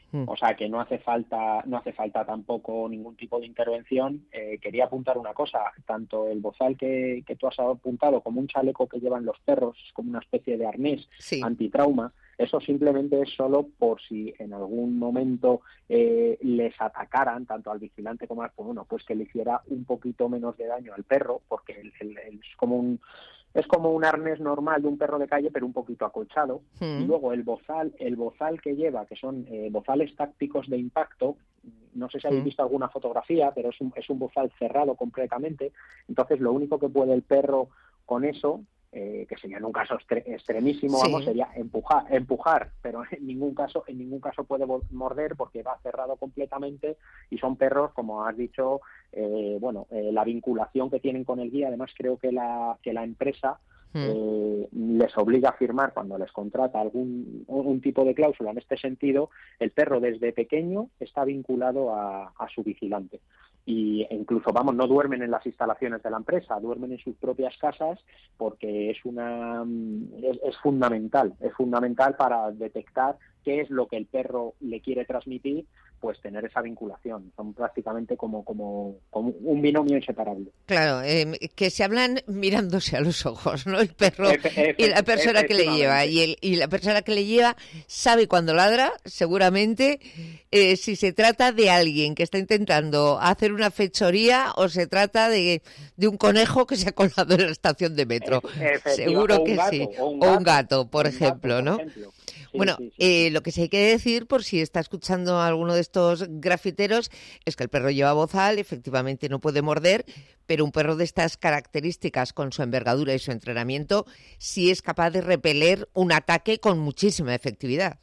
O sea que no hace falta, no hace falta tampoco ningún tipo de intervención. Eh, quería apuntar una cosa, tanto el bozal que, que tú has apuntado como un chaleco que llevan los perros, como una especie de arnés sí. antitrauma, eso simplemente es solo por si en algún momento eh, les atacaran, tanto al vigilante como al bueno, pues que le hiciera un poquito menos de daño al perro, porque el, el, el, es como un es como un arnés normal de un perro de calle, pero un poquito acolchado. Mm. Y luego el bozal, el bozal que lleva, que son eh, bozales tácticos de impacto, no sé si habéis mm. visto alguna fotografía, pero es un, es un bozal cerrado completamente. Entonces, lo único que puede el perro con eso, eh, que sería en un caso extre- extremísimo, sí. vamos, sería empujar, empujar, pero en ningún caso, en ningún caso puede morder porque va cerrado completamente y son perros, como has dicho, eh, bueno, eh, la vinculación que tienen con el guía, además creo que la que la empresa mm. eh, les obliga a firmar cuando les contrata algún un tipo de cláusula en este sentido. El perro desde pequeño está vinculado a, a su vigilante. Y incluso, vamos, no duermen en las instalaciones de la empresa, duermen en sus propias casas porque es una es, es fundamental, es fundamental para detectar qué es lo que el perro le quiere transmitir, pues tener esa vinculación. Son prácticamente como, como, como un binomio inseparable. Claro, eh, que se hablan mirándose a los ojos, ¿no? El perro Efe, y la persona que le lleva. Y, el, y la persona que le lleva sabe cuando ladra, seguramente, eh, si se trata de alguien que está intentando hacer una fechoría o se trata de, de un conejo que se ha colado en la estación de metro. Seguro que gato, sí. O un gato, o un gato por ejemplo, gato, ¿no? Por ejemplo. Sí, bueno, sí, sí. Eh, lo que sí hay que decir, por si está escuchando a alguno de estos grafiteros, es que el perro lleva bozal, efectivamente no puede morder, pero un perro de estas características, con su envergadura y su entrenamiento, sí es capaz de repeler un ataque con muchísima efectividad.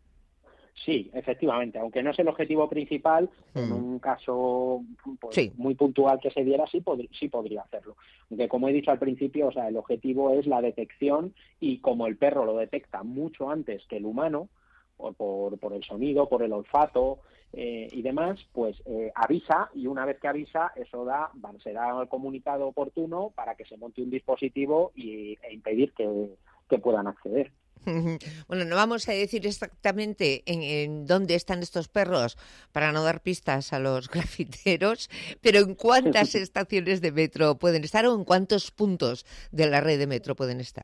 Sí, efectivamente, aunque no es el objetivo principal, mm. en un caso pues, sí. muy puntual que se diera, sí, pod- sí podría hacerlo. Aunque, como he dicho al principio, o sea, el objetivo es la detección y como el perro lo detecta mucho antes que el humano, por, por, por el sonido, por el olfato eh, y demás, pues eh, avisa y una vez que avisa, eso da se da el comunicado oportuno para que se monte un dispositivo y, e impedir que, que puedan acceder. Bueno, no vamos a decir exactamente en, en dónde están estos perros para no dar pistas a los grafiteros, pero en cuántas estaciones de metro pueden estar o en cuántos puntos de la red de metro pueden estar.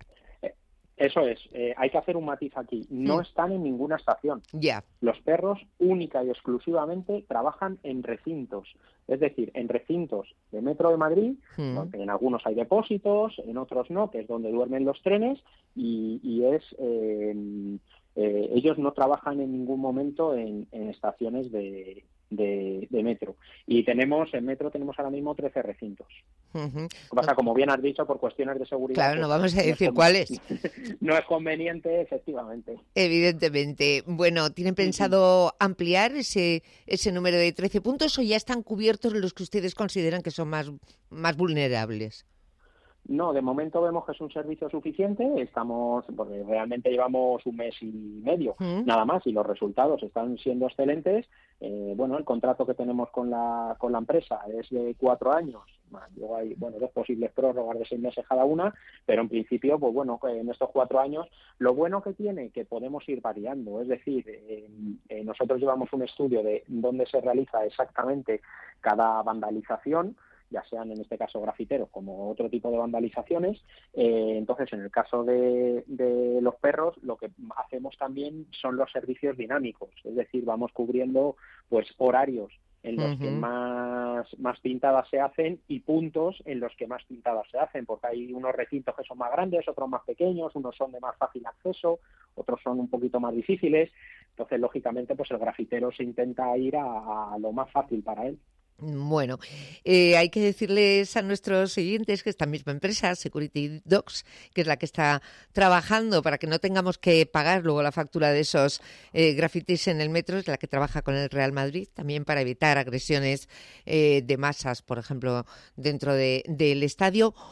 Eso es, eh, hay que hacer un matiz aquí. No mm. están en ninguna estación. Ya. Yeah. Los perros única y exclusivamente trabajan en recintos, es decir, en recintos de Metro de Madrid, mm. donde en algunos hay depósitos, en otros no, que es donde duermen los trenes, y, y es eh, eh, ellos no trabajan en ningún momento en, en estaciones de, de, de metro. Y tenemos, en metro tenemos ahora mismo trece recintos. Uh-huh. O sea, como bien has dicho, por cuestiones de seguridad... Claro, no vamos a no decir es cuáles. No es conveniente, efectivamente. Evidentemente. Bueno, ¿tienen pensado ampliar ese ese número de trece puntos o ya están cubiertos los que ustedes consideran que son más, más vulnerables? No, de momento vemos que es un servicio suficiente, estamos, porque realmente llevamos un mes y medio, ¿Mm? nada más, y los resultados están siendo excelentes. Eh, bueno, el contrato que tenemos con la con la empresa es de cuatro años, luego hay, bueno, dos posibles prórrogas de seis meses cada una, pero en principio, pues bueno, en estos cuatro años, lo bueno que tiene, que podemos ir variando, es decir, eh, eh, nosotros llevamos un estudio de dónde se realiza exactamente cada vandalización, ya sean en este caso grafiteros como otro tipo de vandalizaciones. Eh, entonces, en el caso de, de los perros, lo que hacemos también son los servicios dinámicos, es decir, vamos cubriendo pues horarios en los uh-huh. que más, más pintadas se hacen y puntos en los que más pintadas se hacen, porque hay unos recintos que son más grandes, otros más pequeños, unos son de más fácil acceso, otros son un poquito más difíciles. Entonces, lógicamente, pues el grafitero se intenta ir a, a lo más fácil para él. Bueno, eh, hay que decirles a nuestros siguientes que esta misma empresa, Security Dogs, que es la que está trabajando para que no tengamos que pagar luego la factura de esos eh, grafitis en el metro, es la que trabaja con el Real Madrid, también para evitar agresiones eh, de masas, por ejemplo, dentro de, del estadio.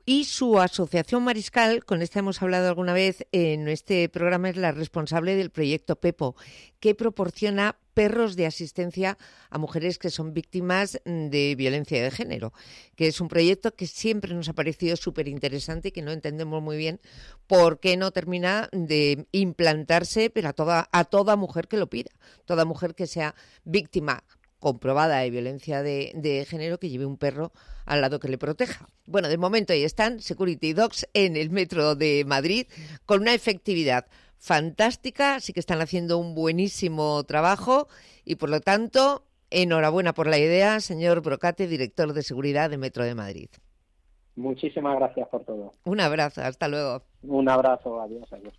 Y su asociación Mariscal, con esta hemos hablado alguna vez en este programa, es la responsable del proyecto Pepo, que proporciona perros de asistencia a mujeres que son víctimas de violencia de género, que es un proyecto que siempre nos ha parecido súper interesante y que no entendemos muy bien por qué no termina de implantarse, pero a toda, a toda mujer que lo pida, toda mujer que sea víctima comprobada de violencia de, de género, que lleve un perro al lado que le proteja. Bueno, de momento ahí están Security Dogs en el metro de Madrid con una efectividad fantástica, sí que están haciendo un buenísimo trabajo y por lo tanto, enhorabuena por la idea, señor Brocate, director de seguridad de Metro de Madrid. Muchísimas gracias por todo. Un abrazo, hasta luego. Un abrazo, adiós, adiós.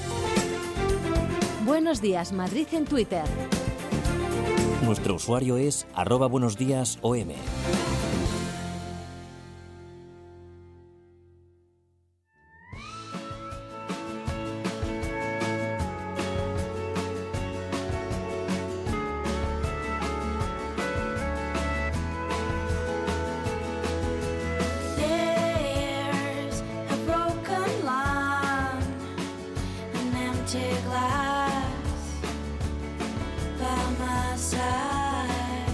Buenos días, Madrid en Twitter. Nuestro usuario es arroba buenos días O M. There's a broken line, an empty glass by my side.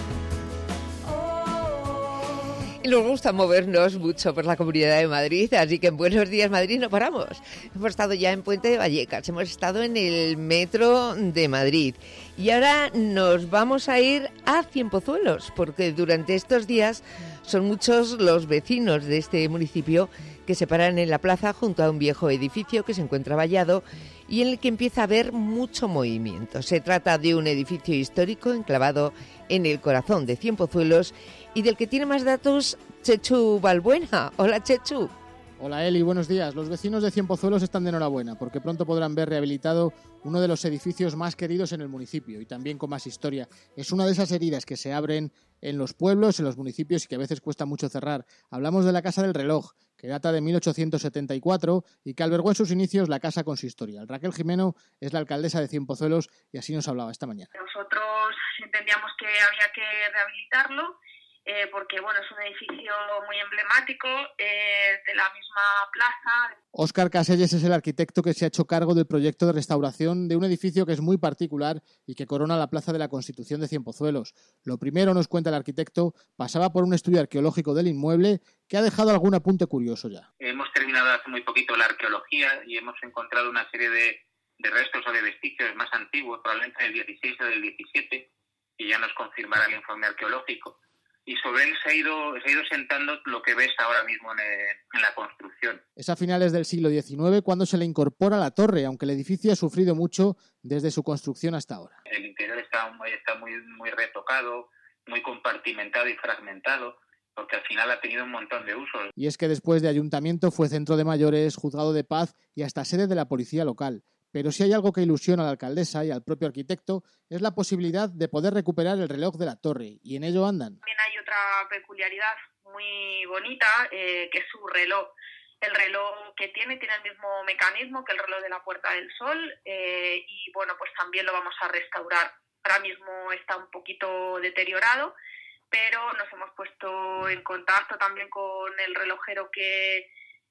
Y nos gusta movernos mucho por la Comunidad de Madrid, así que en Buenos Días Madrid no paramos. Hemos estado ya en Puente de Vallecas, hemos estado en el metro de Madrid y ahora nos vamos a ir a Cienpozuelos, porque durante estos días son muchos los vecinos de este municipio que se paran en la plaza junto a un viejo edificio que se encuentra vallado y en el que empieza a haber mucho movimiento. Se trata de un edificio histórico enclavado en el corazón de Cienpozuelos y del que tiene más datos Chechu Balbuena. Hola, Chechu. Hola Eli, buenos días. Los vecinos de Cienpozuelos están de enhorabuena porque pronto podrán ver rehabilitado uno de los edificios más queridos en el municipio y también con más historia. Es una de esas heridas que se abren en los pueblos, en los municipios y que a veces cuesta mucho cerrar. Hablamos de la Casa del Reloj, que data de mil ochocientos setenta y cuatro y que albergó en sus inicios la casa con su historia. Raquel Jimeno es la alcaldesa de Cienpozuelos y así nos hablaba esta mañana. Nosotros entendíamos que había que rehabilitarlo eh, porque bueno, es un edificio muy emblemático eh, de la misma plaza. Óscar Caselles es el arquitecto que se ha hecho cargo del proyecto de restauración de un edificio que es muy particular y que corona la Plaza de la Constitución de Cienpozuelos. Lo primero, nos cuenta el arquitecto, pasaba por un estudio arqueológico del inmueble que ha dejado algún apunte curioso ya. Hemos terminado hace muy poquito la arqueología y hemos encontrado una serie de, de restos o de vestigios más antiguos, probablemente del dieciséis o del diecisiete, y ya nos confirmará el informe arqueológico. Y sobre él se ha ido, se ha ido sentando lo que ves ahora mismo en, el, en la construcción. Es a finales del siglo diecinueve cuando se le incorpora la torre, aunque el edificio ha sufrido mucho desde su construcción hasta ahora. El interior está muy, está muy, muy retocado, muy compartimentado y fragmentado, porque al final ha tenido un montón de usos. Y es que después de ayuntamiento fue centro de mayores, juzgado de paz y hasta sede de la policía local. Pero si hay algo que ilusiona a la alcaldesa y al propio arquitecto es la posibilidad de poder recuperar el reloj de la torre, y en ello andan. También hay otra peculiaridad muy bonita, eh, que es su reloj. El reloj que tiene tiene el mismo mecanismo que el reloj de la Puerta del Sol eh, y bueno, pues también lo vamos a restaurar. Ahora mismo está un poquito deteriorado, pero nos hemos puesto en contacto también con el relojero que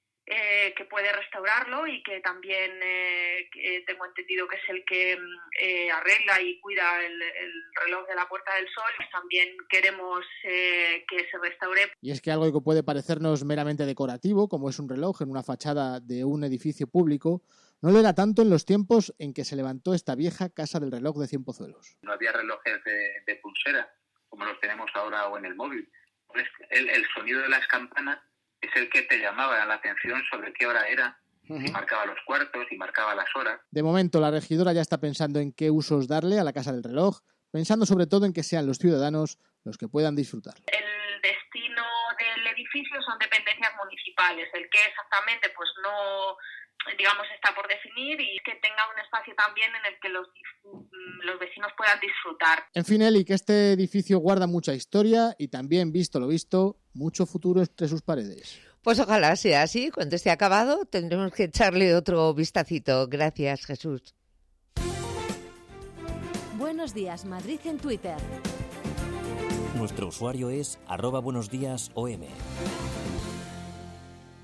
Eh, que puede restaurarlo y que también eh, que tengo entendido que es el que eh, arregla y cuida el, el reloj de la Puerta del Sol. Pues también queremos eh, que se restaure. Y es que algo que puede parecernos meramente decorativo, como es un reloj en una fachada de un edificio público, no lo era tanto en los tiempos en que se levantó esta vieja Casa del Reloj de Cienpozuelos. No había relojes de, de pulsera como los tenemos ahora o en el móvil. Pues el, el sonido de las campanas es el que te llamaba la atención sobre qué hora era, uh-huh. y marcaba los cuartos y marcaba las horas. De momento la regidora ya está pensando en qué usos darle a la Casa del Reloj, pensando sobre todo en que sean los ciudadanos los que puedan disfrutarlo. El destino del edificio son dependencias municipales, el que exactamente pues no, digamos, está por definir y que tenga un espacio también en el que los, los vecinos puedan disfrutar. En fin, Eli, que este edificio guarda mucha historia y también, visto lo visto, mucho futuro entre sus paredes. Pues ojalá sea así. Cuando esté acabado tendremos que echarle otro vistacito. Gracias, Jesús. Buenos días, Madrid en Twitter. Nuestro usuario es arroba buenos días O M.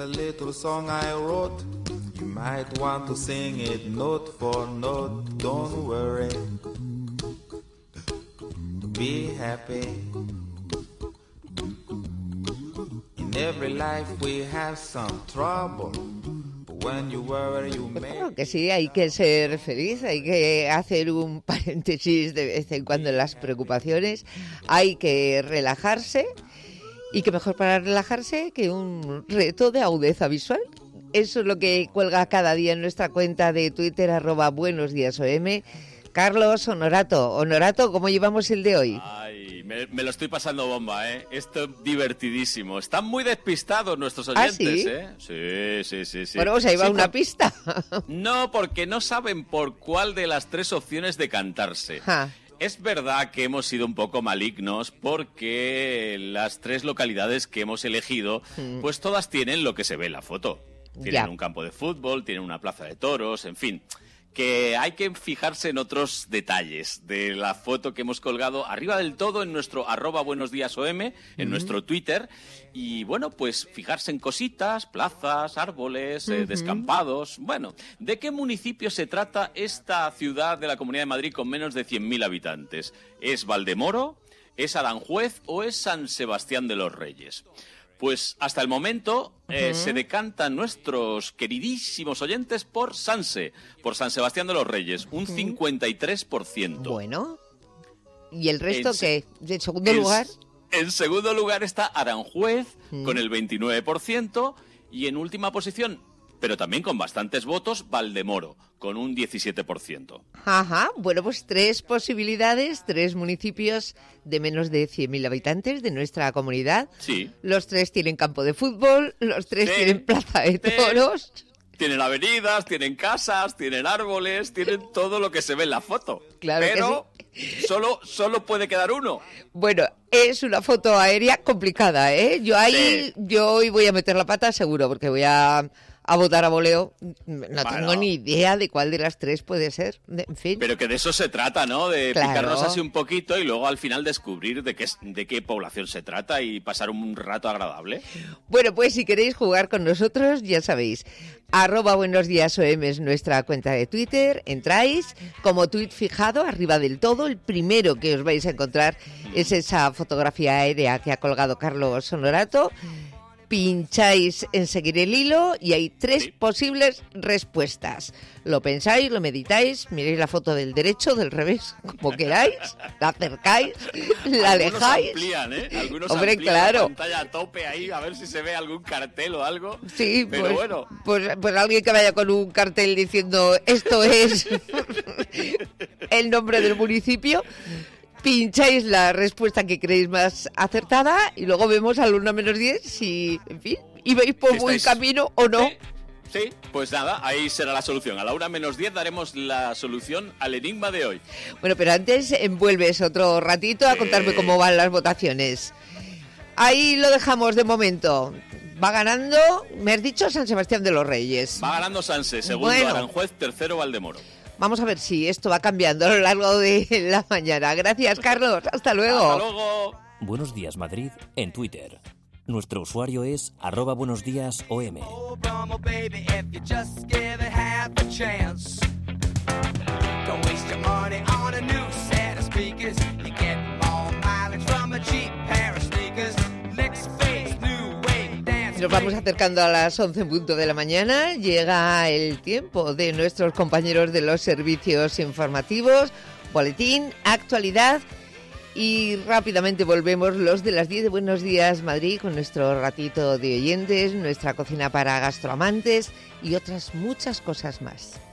a little song I wrote. You might want to sing it note for note. Don't worry. Be happy. In every life we have some trouble. When you worry, you Pues make... claro que sí, hay que ser feliz, hay que hacer un paréntesis de vez en cuando en las preocupaciones, hay que relajarse, y que mejor para relajarse que un reto de agudeza visual. Eso es lo que cuelga cada día en nuestra cuenta de Twitter, arroba Buenos Días O M. Carlos Honorato. Honorato, ¿cómo llevamos el de hoy? Ay, me, me lo estoy pasando bomba, ¿eh? Esto es divertidísimo. Están muy despistados nuestros oyentes, ¿Ah, sí? ¿eh? Sí, sí, sí, sí. Bueno, pues ahí va Sí, una por... pista. No, porque no saben por cuál de las tres opciones decantarse. Ja. Es verdad que hemos sido un poco malignos porque las tres localidades que hemos elegido, Mm. pues todas tienen lo que se ve en la foto. Tienen Ya. un campo de fútbol, tienen una plaza de toros, en fin. Que hay que fijarse en otros detalles de la foto que hemos colgado arriba del todo en nuestro arroba Buenos Días O M, en Ujú. nuestro Twitter. Y bueno, pues fijarse en cositas, plazas, árboles, eh, Ujú. descampados. Bueno, ¿de qué municipio se trata esta ciudad de la Comunidad de Madrid con menos de cien mil habitantes? ¿Es Valdemoro, es Aranjuez o es San Sebastián de los Reyes? Pues hasta el momento eh, Ujú. se decantan nuestros queridísimos oyentes por Sanse, por San Sebastián de los Reyes, un Ujú. cincuenta y tres por ciento. Bueno. ¿Y el resto En se- qué? ¿En segundo En lugar? s- En segundo lugar está Aranjuez, Mm. con el veintinueve por ciento, y en última posición, pero también con bastantes votos, Valdemoro, con un diecisiete por ciento. Ajá, bueno, pues tres posibilidades, tres municipios de menos de cien mil habitantes de nuestra comunidad. Sí. Los tres tienen campo de fútbol, los tres Sí, tienen plaza de toros. Tienen avenidas, tienen casas, tienen árboles, tienen todo lo que se ve en la foto. Claro que pero solo, solo puede quedar uno. Bueno, es una foto aérea complicada, ¿eh? Yo ahí, Sí. yo hoy voy a meter la pata seguro, porque voy a, a votar a voleo. No Bueno. tengo ni idea de cuál de las tres puede ser. De- En fin. Pero que de eso se trata, ¿no? De Claro. picarnos así un poquito y luego al final descubrir de qué, es- de qué población se trata y pasar un rato agradable. Bueno, pues si queréis jugar con nosotros, ya sabéis, arroba Buenos Días O M es nuestra cuenta de Twitter, entráis, como tuit fijado, arriba del todo, el primero que os vais a encontrar es esa fotografía aérea que ha colgado Carlos Honorato, pincháis en seguir el hilo y hay tres posibles respuestas. Lo pensáis, lo meditáis, miráis la foto del derecho, del revés, como queráis, la acercáis, la Algunos alejáis. amplían, ¿eh? Algunos Hombre, amplían claro. la pantalla a tope ahí a ver si se ve algún cartel o algo. Sí, pero pues, bueno. pues, pues alguien que vaya con un cartel diciendo esto es el nombre del municipio, pincháis la respuesta que creéis más acertada y luego vemos al uno menos diez si, en fin, ibais por buen Estáis- camino o no. Sí, pues nada, ahí será la solución. A la una menos diez daremos la solución al enigma de hoy. Bueno, pero antes envuelves otro ratito a Sí. contarme cómo van las votaciones. Ahí lo dejamos de momento. Va ganando, me has dicho, San Sebastián de los Reyes. Va ganando Sanse, segundo Bueno. Aranjuez, tercero Valdemoro. Vamos a ver si esto va cambiando a lo largo de la mañana. Gracias, Carlos. Hasta luego. Hasta luego. Buenos Días Madrid en Twitter. Nuestro usuario es arroba Buenos Días O M. Obama, baby, if you just give it half a chance. Don't waste your money on a new set of speakers. You get more mileage from a cheap pair of sneakers. Next phase, new wave dance. Nos vamos acercando a las once en punto de la mañana. Llega el tiempo de nuestros compañeros de los servicios informativos. Boletín, actualidad. Y rápidamente volvemos los de las diez de Buenos Días Madrid con nuestro ratito de oyentes, nuestra cocina para gastroamantes y otras muchas cosas más.